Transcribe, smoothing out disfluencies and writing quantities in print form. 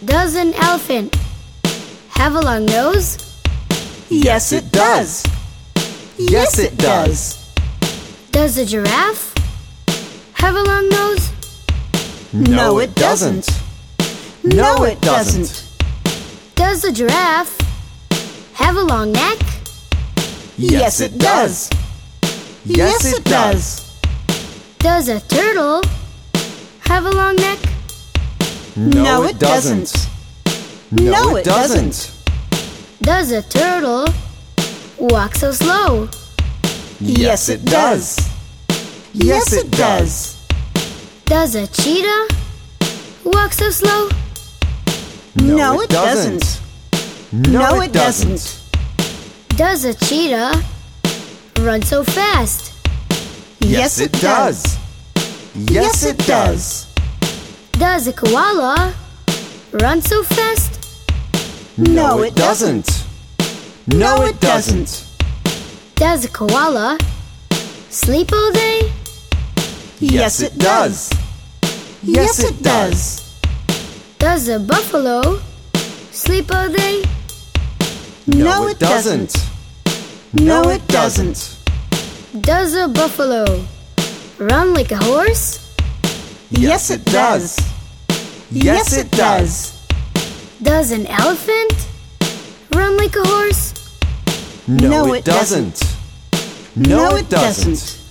Does an elephant have a long nose? Yes, it does. Yes, it does. Does a giraffe have a long nose? No, it doesn't. No, it doesn't. Does a giraffe have a long neck? Yes, it does. Yes, it does. Does a turtle have a long neck? No, it doesn't. No, it doesn't. Does a turtle walk so slow? Yes, it does. Yes, it does. Does a cheetah walk so slow? No, it doesn't. No, it doesn't. Does a cheetah run so fast? Yes, it does. Yes, it does. Does a koala run so fast? No, it doesn't. No, it doesn't. Does a koala sleep all day? Yes, it does. Yes, it does. Does a buffalo sleep all day? No, it doesn't. No, it doesn't. Does a buffalo run like a horse? Yes, it does. Yes, it does. Does an elephant run like a horse? No, it doesn't. No, it doesn't.